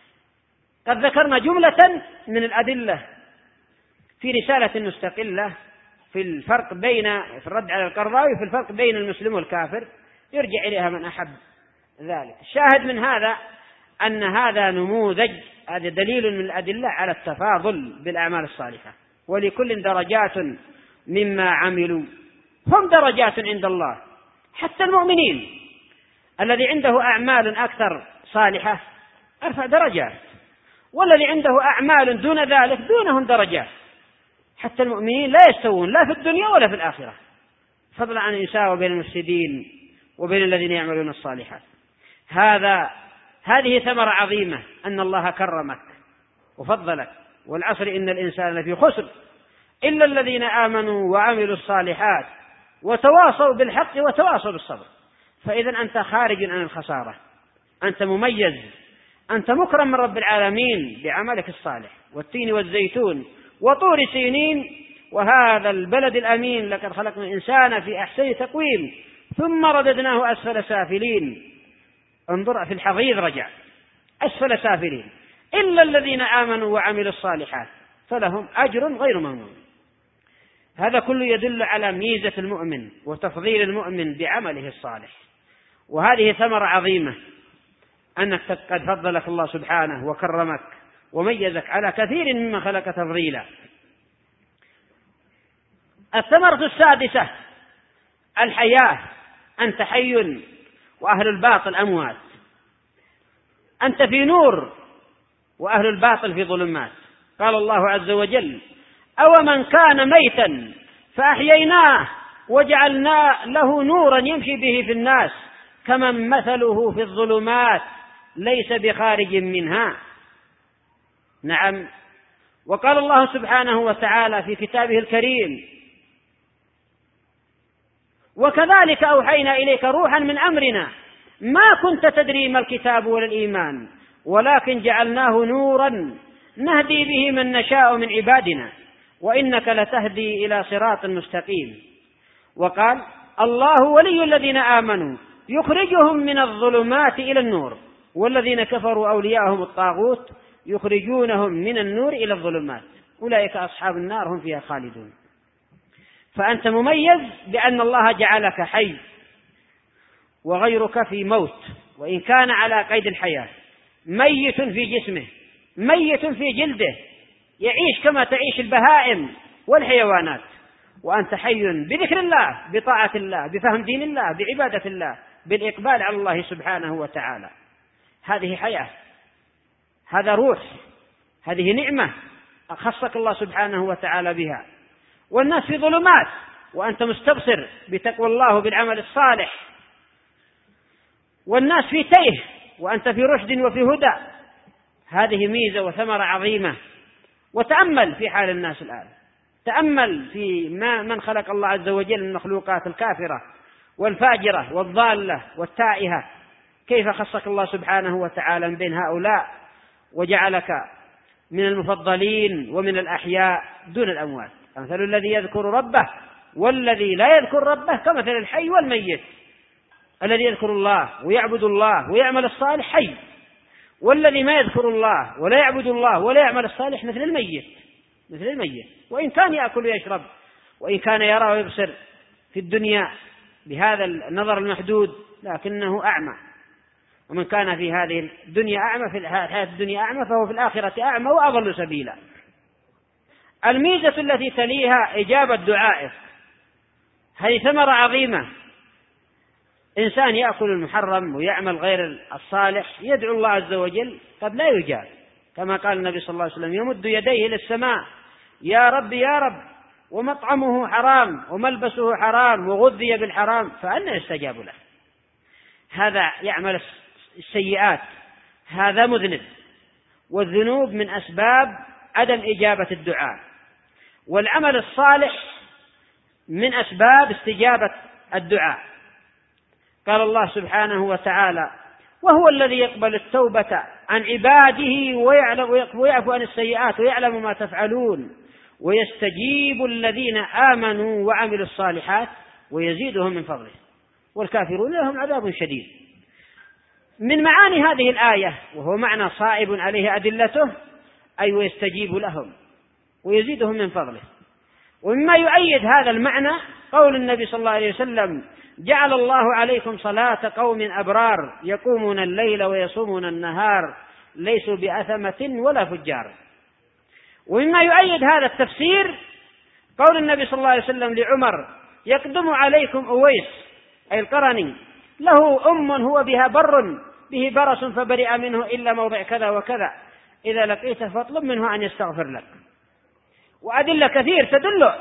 قد ذكرنا جملة من الأدلة في رسالة مستقلة في الفرق بين في الرد على القرضاوي في الفرق بين المسلم والكافر، يرجع إليها من أحب ذلك. الشاهد من هذا أن هذا نموذج، هذا دليل من الأدلة على التفاضل بالأعمال الصالحة، ولكل درجات مما عملوا، هم درجات عند الله. حتى المؤمنين الذي عنده أعمال أكثر صالحة أرفع درجات، والذي عنده أعمال دون ذلك دونهم درجات. حتى المؤمنين لا يستوون لا في الدنيا ولا في الآخرة، فضلا عن يساوي بين المفسدين وبين الذين يعملون الصالحات. هذا هذه ثمرة عظيمة، أن الله كرمك وفضلك. والعصر إن الإنسان لفي خسر إلا الذين آمنوا وعملوا الصالحات وتواصوا بالحق وتواصوا بالصبر. فإذا أنت خارج عن الخسارة، أنت مميز، أنت مكرم من رب العالمين بعملك الصالح. والتين والزيتون وطور سينين وهذا البلد الأمين لقد خلقنا الإنسان في أحسن تقويم ثم رددناه أسفل سافلين. انظر في الحضيض رجع أسفل سافلين إلا الذين آمنوا وعملوا الصالحات فلهم أجر غير ممنون. هذا كله يدل على ميزة المؤمن وتفضيل المؤمن بعمله الصالح. وهذه ثمرة عظيمة أنك قد فضلك الله سبحانه وكرمك وميزك على كثير مما خلق تفضيلا. الثمرة السادسة الحياة، أنت حي وأهل الباطل أموات، أنت في نور وأهل الباطل في ظلمات. قال الله عز وجل: أومن كان ميتا فأحييناه وجعلنا له نورا يمشي به في الناس كمن مثله في الظلمات ليس بخارج منها. نعم. وقال الله سبحانه وتعالى في كتابه الكريم: وكذلك أوحينا إليك روحا من أمرنا ما كنت تدري ما الكتاب ولا الإيمان ولكن جعلناه نورا نهدي به من نشاء من عبادنا وإنك لتهدي إلى صراط مستقيم. وقال: الله ولي الذين آمنوا يخرجهم من الظلمات إلى النور والذين كفروا أولياءهم الطاغوت يخرجونهم من النور إلى الظلمات أولئك أصحاب النار هم فيها خالدون. فأنت مميز بأن الله جعلك حي وغيرك في موت، وإن كان على قيد الحياة، ميت في جسمه ميت في جلده، يعيش كما تعيش البهائم والحيوانات، وأنت حي بذكر الله، بطاعة الله، بفهم دين الله، بعبادة الله، بالإقبال على الله سبحانه وتعالى. هذه حياة، هذا روح، هذه نعمة أخصك الله سبحانه وتعالى بها. والناس في ظلمات وأنت مستبصر بتقوى الله وبالعمل الصالح، والناس في تيه وأنت في رشد وفي هدى. هذه ميزة وثمرة عظيمة. وتأمل في حال الناس الآن، تأمل في ما من خلق الله عز وجل من المخلوقات الكافرة والفاجرة والضالة والتائهة، كيف خصك الله سبحانه وتعالى من بين هؤلاء وجعلك من المفضلين ومن الأحياء دون الأموات. مثل الذي يذكر ربه والذي لا يذكر ربه كمثل الحي والميت. الذي يذكر الله ويعبد الله ويعمل الصالح حي، والذي ما يذكر الله ولا يعبد الله ولا يعمل الصالح مثل الميت مثل الميت وإن كان يأكل ويشرب، وإن كان يرى ويبصر في الدنيا بهذا النظر المحدود، لكنه أعمى. ومن كان في هذه الدنيا أعمى، في الحياة الدنيا أعمى، فهو في الآخرة أعمى وأضل سبيلا. الميزة التي تليها إجابة دعائه، هذه ثمرة عظيمة. إنسان يأكل المحرم ويعمل غير الصالح يدعو الله عز وجل قد لا يجاب، كما قال النبي صلى الله عليه وسلم: يمد يديه إلى السماء يا رب يا رب، ومطعمه حرام وملبسه حرام وغذي بالحرام، فأنى يستجاب له. هذا يعمل السيئات، هذا مذنب، والذنوب من أسباب عدم إجابة الدعاء، والعمل الصالح من أسباب استجابة الدعاء. قال الله سبحانه وتعالى: وهو الذي يقبل التوبة عن عباده ويعلم ويعفو عن السيئات ويعلم ما تفعلون ويستجيب الذين آمنوا وعملوا الصالحات ويزيدهم من فضله والكافرون لهم عذاب شديد. من معاني هذه الآية، وهو معنى صائب عليه أدلته، أي ويستجيب لهم ويزيدهم من فضله. ومما يؤيد هذا المعنى قول النبي صلى الله عليه وسلم: جعل الله عليكم صلاة قوم أبرار يقومون الليل ويصومون النهار ليسوا بأثمة ولا فجار. ومما يؤيد هذا التفسير قول النبي صلى الله عليه وسلم لعمر: يقدم عليكم أويس أي القرني، له أم هو بها بر به برص فبرئ منه إلا موضع كذا وكذا، إذا لقيته فاطلب منه أن يستغفر لك. وأدلة كثير تدل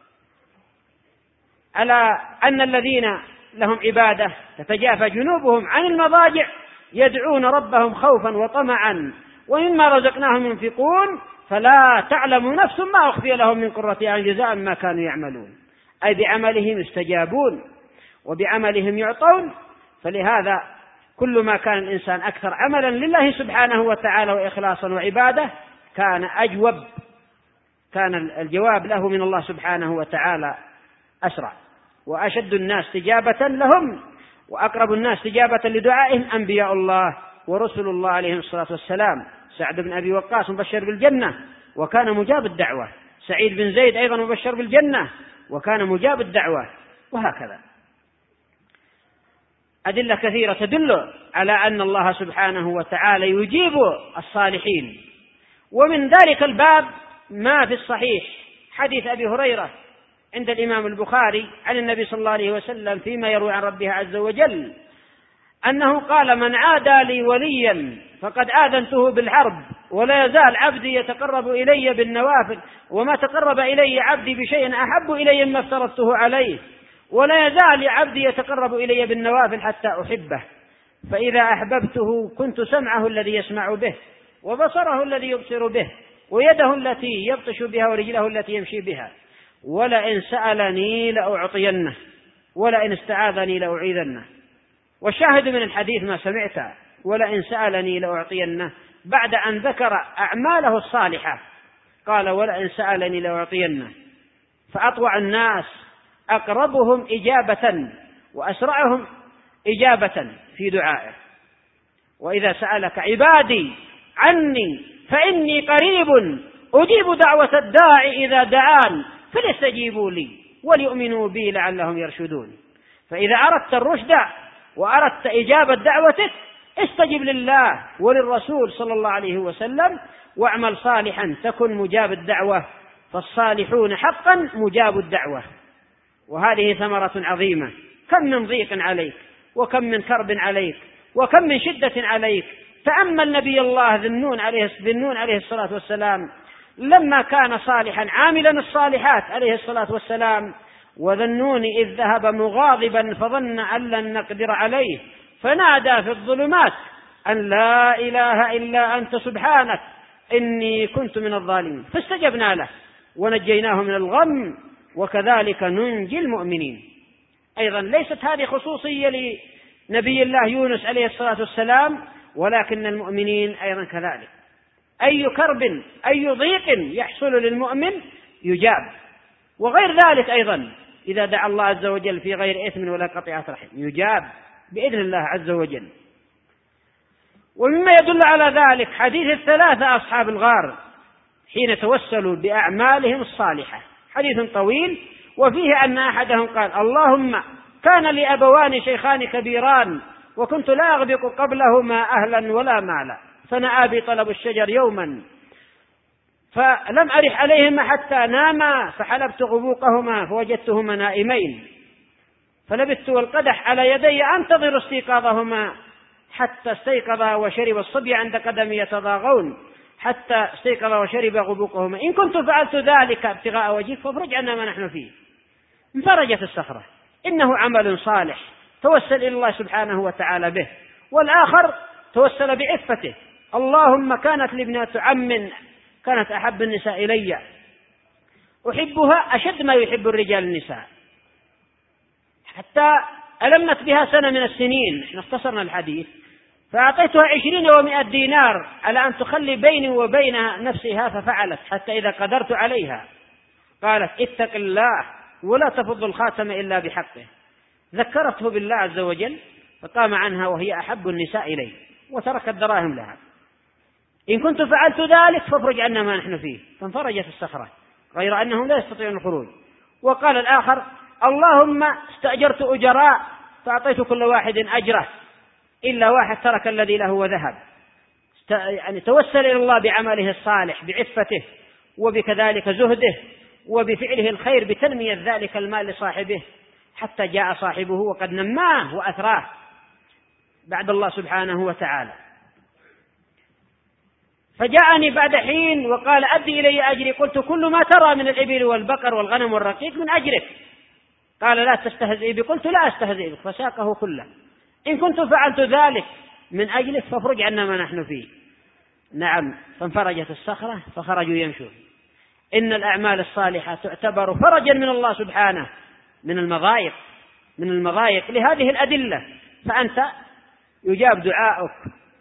على أن الذين لهم عبادة تتجافى جنوبهم عن المضاجع يدعون ربهم خوفا وطمعا ومما رزقناهم ينفقون فلا تعلم نفس ما أخفي لهم من قرة أعين جزاء ما كانوا يعملون، أي بعملهم يستجابون وبعملهم يعطون. فلهذا كل ما كان الإنسان أكثر عملا لله سبحانه وتعالى وإخلاصا وعبادة كان أجوب، كان الجواب له من الله سبحانه وتعالى أسرع. وأشد الناس استجابة لهم وأقرب الناس استجابة لدعائهم أنبياء الله ورسل الله عليهم الصلاة والسلام. سعد بن أبي وقاص مبشر بالجنة وكان مجاب الدعوة، سعيد بن زيد أيضا مبشر بالجنة وكان مجاب الدعوة، وهكذا. أدلة كثيرة تدل على أن الله سبحانه وتعالى يجيب الصالحين. ومن ذلك الباب ما في الصحيح حديث أبي هريرة عند الإمام البخاري عن النبي صلى الله عليه وسلم فيما يروي عن ربه عز وجل أنه قال: من عادى لي وليا فقد آذنته بالحرب، ولا يزال عبدي يتقرب إلي بالنوافل، وما تقرب إلي عبدي بشيء أحب إلي مما افترضته عليه، ولا يزال عبدي يتقرب إلي بالنوافل حتى أحبه، فإذا أحببته كنت سمعه الذي يسمع به وبصره الذي يبصر به ويده التي يبطش بها ورجله التي يمشي بها، ولئن سألني لأعطينه ولئن استعاذني لأعيذنه. والشاهد من الحديث ما سمعت: ولئن سألني لأعطينه، بعد أن ذكر أعماله الصالحة قال: ولئن سألني لأعطينه. فأطوع الناس أقربهم إجابة وأسرعهم إجابة في دعائه. وإذا سألك عبادي عني فإني قريب أجيب دعوة الداعي إذا دعان فليستجيبوا لي وليؤمنوا بي لعلهم يرشدون. فإذا أردت الرشد وأردت إجابة دعوتك استجب لله وللرسول صلى الله عليه وسلم واعمل صالحا تكن مجاب الدعوة، فالصالحون حقا مجاب الدعوة. وهذه ثمرة عظيمة. كم من ضيق عليك وكم من كرب عليك وكم من شدة عليك. تأمل نبي الله ذنون عليه, ذنون عليه الصلاة والسلام لما كان صالحا عاملا الصالحات عليه الصلاة والسلام، وذنون إذ ذهب مغاضبا فظن أن لن نقدر عليه فنادى في الظلمات أن لا إله إلا أنت سبحانك إني كنت من الظالمين فاستجبنا له ونجيناه من الغم وكذلك ننجي المؤمنين. أيضا ليست هذه خصوصية لنبي الله يونس عليه الصلاة والسلام، ولكن المؤمنين أيضا كذلك. أي كرب أي ضيق يحصل للمؤمن يجاب. وغير ذلك أيضا إذا دعا الله عز وجل في غير إثم ولا قطيعة رحم يجاب بإذن الله عز وجل. ومما يدل على ذلك حديث الثلاثة أصحاب الغار حين توسلوا بأعمالهم الصالحة، حديث طويل وفيه أن أحدهم قال اللهم كان لي أبوان شيخان كبيران وكنت لا أغبق قبلهما أهلا ولا مالا فنأى بي طلب الشجر يوما فلم أرح عليهما حتى ناما فحلبت غبوقهما فوجدتهما نائمين فلبثت والقدح على يدي أنتظر استيقاظهما حتى استيقظا وشرب الصبي عند قدمي يتضاغون حتى استيقظ وشرب غبوقهما إن كنت فعلت ذلك ابتغاء وجهك فافرج عنا ما نحن فيه. انفرجت الصخرة. إنه عمل صالح توسل إلى الله سبحانه وتعالى به. والآخر توسل بعفته اللهم كانت لي ابنة عم كانت أحب النساء إلي أحبها أشد ما يحب الرجال النساء حتى ألمت بها سنة من السنين. احنا اختصرنا الحديث فأعطيتها عشرين ومائة دينار على أن تخلي بيني وبينها نفسها ففعلت حتى إذا قدرت عليها قالت اتق الله ولا تفض الخاتم إلا بحقه. ذكرته بالله عز وجل فقام عنها وهي أحب النساء إليه وترك الدراهم لها. إن كنت فعلت ذلك فافرج عنا ما نحن فيه. فانفرجت الصخرة غير أنهم لا يستطيعون الخروج. وقال الآخر اللهم استأجرت أجراء فأعطيت كل واحد أجره إلا واحد ترك الذي له وذهب. يعني توسل إلى الله بعمله الصالح بعفته وبكذلك زهده وبفعله الخير بتنمية ذلك المال لصاحبه حتى جاء صاحبه وقد نماه وأثراه بعد الله سبحانه وتعالى. فجاءني بعد حين وقال أدي إلي أجري. قلت كل ما ترى من الإبل والبقر والغنم والرقيق من أجرك. قال لا تستهزئ بي. قلت لا أستهزئ بك فساقه كله. إن كنت فعلت ذلك من أجلك فافرج عنا ما نحن فيه. نعم فانفرجت الصخرة فخرجوا يمشون. إن الأعمال الصالحة تعتبر فرجا من الله سبحانه من المضايق من المضايق لهذه الأدلة. فأنت يجاب دعاؤك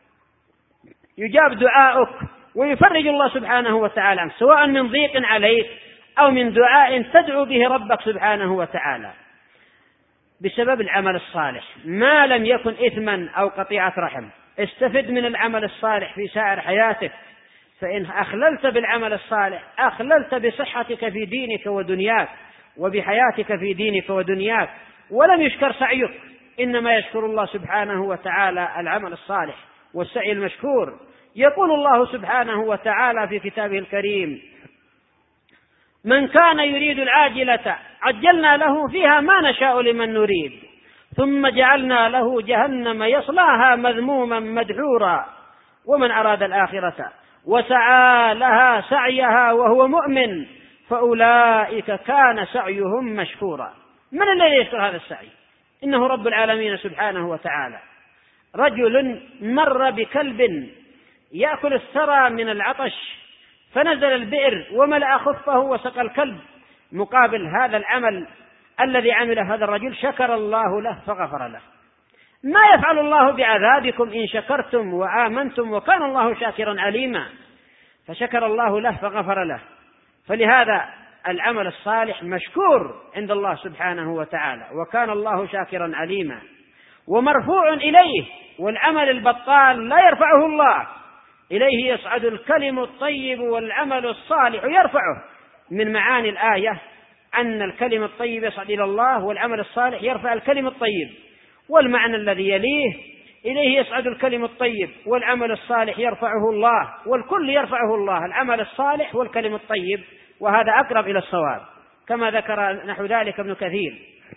يجاب دعاؤك ويفرج الله سبحانه وتعالى عنك سواء من ضيق عليك أو من دعاء تدعو به ربك سبحانه وتعالى بسبب العمل الصالح ما لم يكن إثما أو قطيعة رحم. استفد من العمل الصالح في سائر حياتك. فإن أخللت بالعمل الصالح أخللت بصحتك في دينك ودنياك وبحياتك في دينك ودنياك ولم يشكر سعيك. إنما يشكر الله سبحانه وتعالى العمل الصالح والسعي المشكور. يقول الله سبحانه وتعالى في كتابه الكريم من كان يريد العاجلة عجلنا له فيها ما نشاء لمن نريد ثم جعلنا له جهنم يصلاها مذموما مدحورا ومن أراد الآخرة وسعى لها سعيها وهو مؤمن فأولئك كان سعيهم مشكورا. من الذي يشكر هذا السعي؟ إنه رب العالمين سبحانه وتعالى. رجل مر بكلب يأكل الثرى من العطش فنزل البئر وملأ خفه وسقى الكلب مقابل هذا العمل الذي عمله هذا الرجل شكر الله له فغفر له. ما يفعل الله بعذابكم إن شكرتم وآمنتم وكان الله شاكرا عليما. فشكر الله له فغفر له. فلهذا العمل الصالح مشكور عند الله سبحانه وتعالى وكان الله شاكرا عليما ومرفوع إليه. والعمل البطال لا يرفعه الله إليه يصعد الكلم الطيب والعمل الصالح يرفعه. من معاني الآية أن الكلم الطيب يصعد إلى الله والعمل الصالح يرفع الكلم الطيب. والمعنى الذي يليه إليه يصعد الكلم الطيب والعمل الصالح يرفعه الله، والكل يرفعه الله، العمل الصالح والكلم الطيب، وهذا أقرب إلى الصواب كما ذكر نحو ذلك ابن كثير.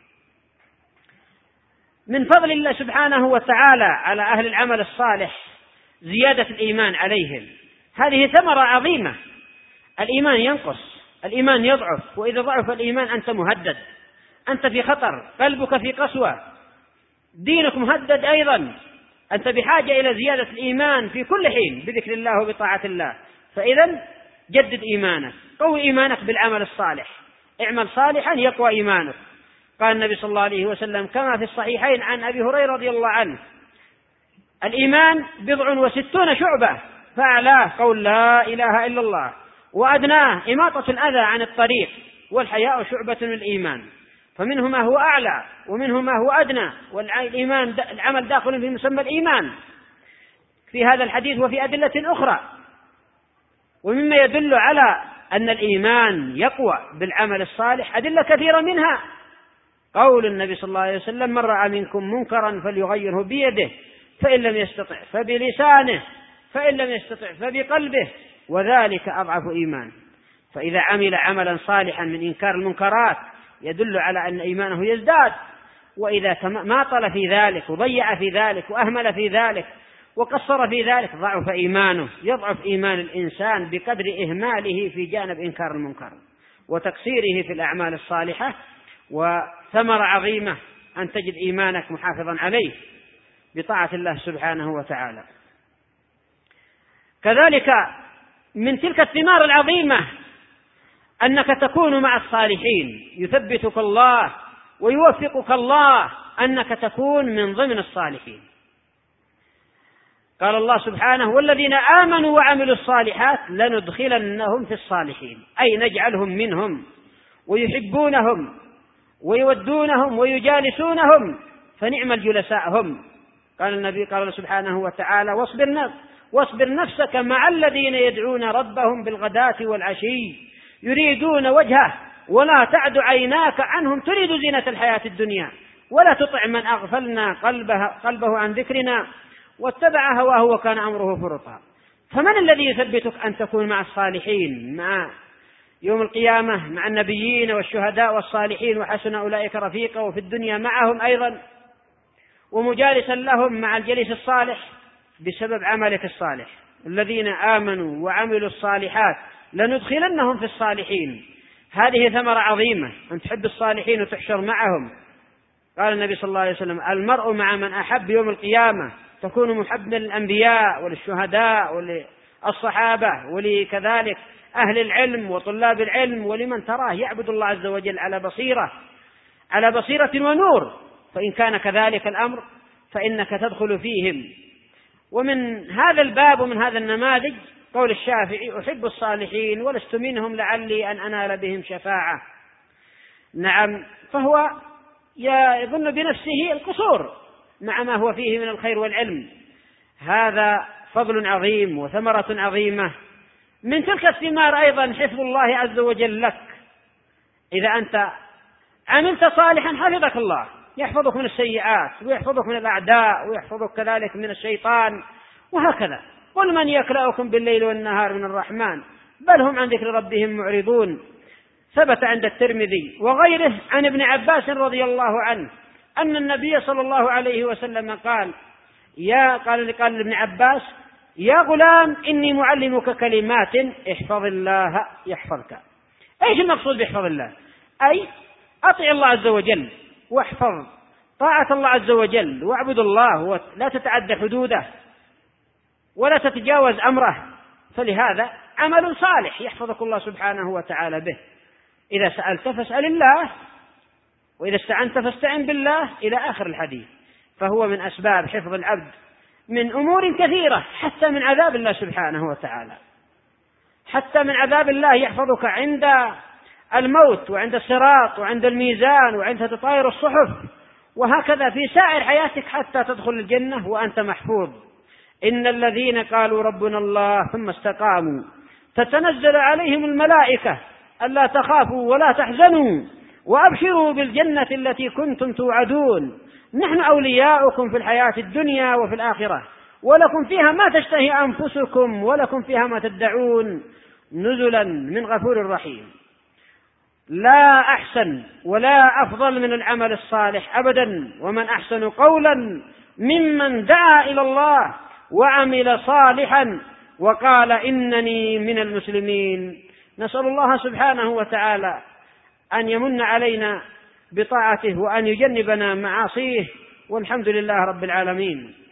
من فضل الله سبحانه وتعالى على أهل العمل الصالح زيادة الإيمان عليهم. هذه ثمرة عظيمة. الإيمان ينقص، الإيمان يضعف، وإذا ضعف الإيمان أنت مهدد، أنت في خطر، قلبك في قسوة، دينك مهدد أيضا. أنت بحاجة إلى زيادة الإيمان في كل حين بذكر الله وبطاعة الله. فإذا جدد إيمانك، قوي إيمانك بالعمل الصالح، اعمل صالحا يقوى إيمانك. قال النبي صلى الله عليه وسلم كما في الصحيحين عن أبي هريرة رضي الله عنه: الإيمان بضع وستون شعبة، فأعلاه قول لا إله إلا الله، وأدناه إماطة الأذى عن الطريق، والحياء شعبة من الإيمان. فمنه ما هو أعلى ومنه ما هو أدنى، والإيمان العمل داخل في مسمى الإيمان في هذا الحديث وفي أدلة أخرى. ومما يدل على أن الإيمان يقوى بالعمل الصالح أدلة كثيرة، منها قول النبي صلى الله عليه وسلم: من رأى منكم منكرا فليغيره بيده، فإن لم يستطع فبلسانه، فإن لم يستطع فبقلبه، وذلك أضعف إيمان. فإذا عمل عملا صالحا من إنكار المنكرات يدل على أن إيمانه يزداد. وإذا ماطل في ذلك وضيع في ذلك وأهمل في ذلك وقصر في ذلك ضعف إيمانه. يضعف إيمان الإنسان بقدر إهماله في جانب إنكار المنكر وتقصيره في الأعمال الصالحة. وثمرة عظيمة أن تجد إيمانك محافظا عليه بطاعة الله سبحانه وتعالى. كذلك من تلك الثمار العظيمة أنك تكون مع الصالحين، يثبتك الله ويوفقك الله أنك تكون من ضمن الصالحين. قال الله سبحانه: والذين آمنوا وعملوا الصالحات لندخلنهم في الصالحين، أي نجعلهم منهم ويحبونهم ويودونهم ويجالسونهم، فنعم الجلساء هم. قال النبي قال سبحانه وتعالى: واصبر نفسك واصبر نفسك مع الذين يدعون ربهم بالغداة والعشي يريدون وجهه ولا تعد عيناك عنهم تريد زينة الحياة الدنيا ولا تطع من أغفلنا قلبه, قلبه عن ذكرنا واتبع هواه وكان أمره فرطا. فمن الذي يثبتك أن تكون مع الصالحين مع يوم القيامة مع النبيين والشهداء والصالحين وحسن أولئك رفيقا، وفي الدنيا معهم أيضا ومجالسا لهم مع الجليس الصالح؟ بسبب عملك الصالح. الذين آمنوا وعملوا الصالحات لندخلنهم في الصالحين. هذه ثمرة عظيمة أن تحب الصالحين وتحشر معهم. قال النبي صلى الله عليه وسلم: المرء مع من أحب يوم القيامة. تكون محبا للأنبياء وللشهداء وللصحابة ولكذلك أهل العلم وطلاب العلم ولمن تراه يعبد الله عز وجل على بصيرة على بصيرة ونور. فإن كان كذلك الأمر فإنك تدخل فيهم. ومن هذا الباب ومن هذا النماذج قول الشافعي: أحب الصالحين ولست منهم لعلي أن أنال بهم شفاعة. نعم، فهو يظن بنفسه القصور مع ما هو فيه من الخير والعلم. هذا فضل عظيم وثمرة عظيمة. من تلك الثمار أيضا حفظ الله عز وجل لك. إذا أنت عملت صالحا حفظك الله، يحفظك من السيئات ويحفظك من الأعداء ويحفظك كذلك من الشيطان وهكذا. قل من يكلأكم بالليل والنهار من الرحمن بل هم عن ذكر ربهم معرضون. ثبت عند الترمذي وغيره عن ابن عباس رضي الله عنه أن النبي صلى الله عليه وسلم قال: يا قال قال ابن عباس: يا غلام إني معلمك كلمات احفظ الله يحفظك. ايش المقصود بيحفظ الله؟ أي أطع الله عز وجل واحفظ طاعة الله عز وجل واعبد الله ولا تتعدى حدوده ولا تتجاوز أمره. فلهذا عمل صالح يحفظك الله سبحانه وتعالى به. إذا سألت فاسأل الله، وإذا استعنت فاستعن بالله، إلى آخر الحديث. فهو من أسباب حفظ العبد من أمور كثيرة، حتى من عذاب الله سبحانه وتعالى. حتى من عذاب الله يحفظك عند الموت وعند الصراط وعند الميزان وعند تطاير الصحف، وهكذا في سائر حياتك حتى تدخل الجنة وأنت محفوظ. إن الذين قالوا ربنا الله ثم استقاموا تتنزل عليهم الملائكة ألا تخافوا ولا تحزنوا وأبشروا بالجنة التي كنتم توعدون نحن أولياؤكم في الحياة الدنيا وفي الآخرة ولكم فيها ما تشتهي أنفسكم ولكم فيها ما تدعون نزلا من غفور رحيم. لا أحسن ولا أفضل من العمل الصالح أبدا، ومن أحسن قولا ممن دعا إلى الله وعمل صالحا وقال إنني من المسلمين. نسأل الله سبحانه وتعالى أن يمن علينا بطاعته وأن يجنبنا معاصيه، والحمد لله رب العالمين.